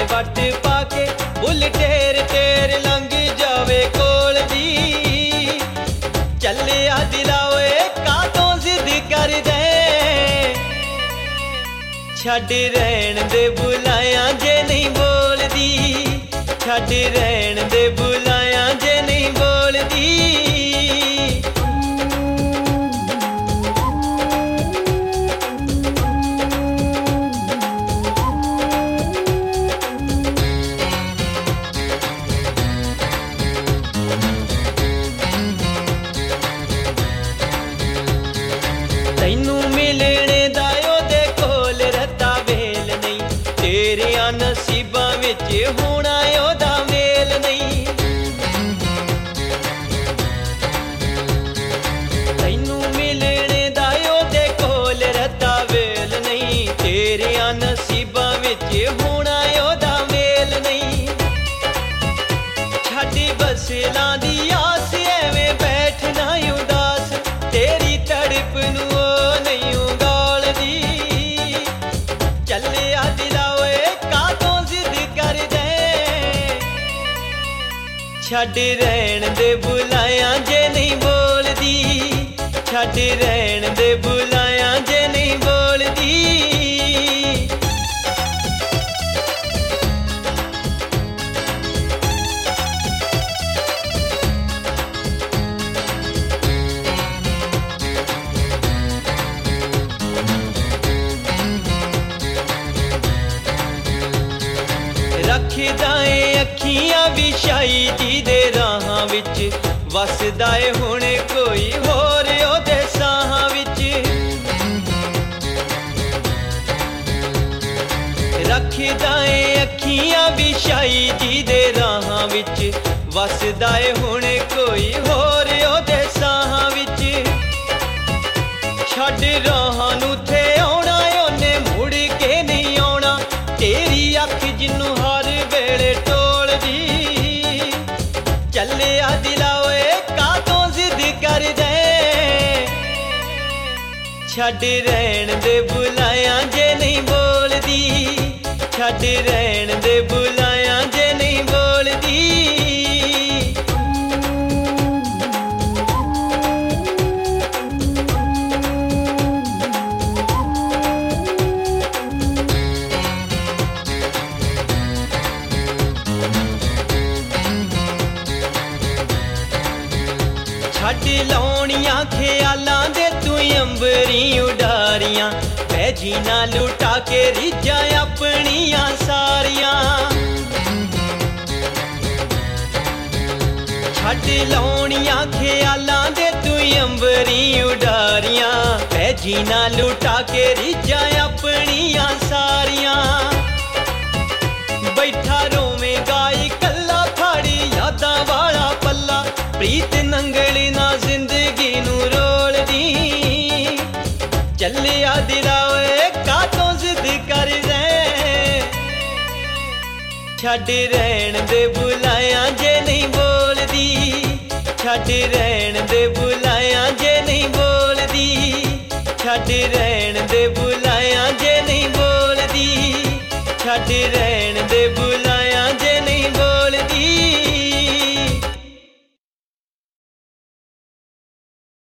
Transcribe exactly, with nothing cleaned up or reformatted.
What Pakke bull टेर टेर लंघ जावे कोल दी। चलिया दिला ओए कातों जिद कर दे, छड़ रहन दे बुलाया जे नहीं बोलदी, छड़ रहन दे बुलाया जे नहीं बोलदी। तैनू मिलने दा ओदे कोल रत्ता वेल नहीं, तेरिया नसीबां विच होना ओदा मेल नहीं। तैनू मिलने दा ओदे कोल रत्ता वेल नहीं, तेरिया नसीबां विच होना ओदा मेल नहीं। छड्ड बसलां दी आस एवें बैठना उदास, तेरी तड़प नू छड़ रहन दे बुलाया जे नहीं बोलदी, छड़ रहन दे बुलाया जे नहीं बोलदी। रखदा ए अखियां विछाई जी दे राहां विच, वसदा ए हुण कोई होर ओदे साहां विच। रखदा ए अखियां विछाई जी दे राहां विच, वसदा ए हुण कोई होर ओदे साहां विच। छड्ड राहां नू थे आउणा ओने मुड़ के नहीं आउणा, तेरी अख जिन्नू हर वेले टोलदी। चलिया दिला ओए कातों जिद कर दे, छड़ रहन दे बुलाया जे नहीं बोलदी, छड़ रहन दे बुलाया जे नहीं बोलदी। छड्ड लाउणियां ख्यालां दे तू अंबरी उडारियां, भैजी ना लुटा के रिझां अपनियां सारियां। छड्ड लाउणियां ख्यालां दे तू अंबरी उडारियां, भैजी ना लुटा के रिझां अपनियां सारियां। बैठा रोवें गाई कल्ला फाड़ी यादां वाला पल्ला, प्रीत नंगली ना जिंदगी नू रोलदी। चलिया दिला ओए कातों जिद कर दे, छड़ रहन दे बुलाया जे नहीं बोलदी, छड़ रहन दे बुलाया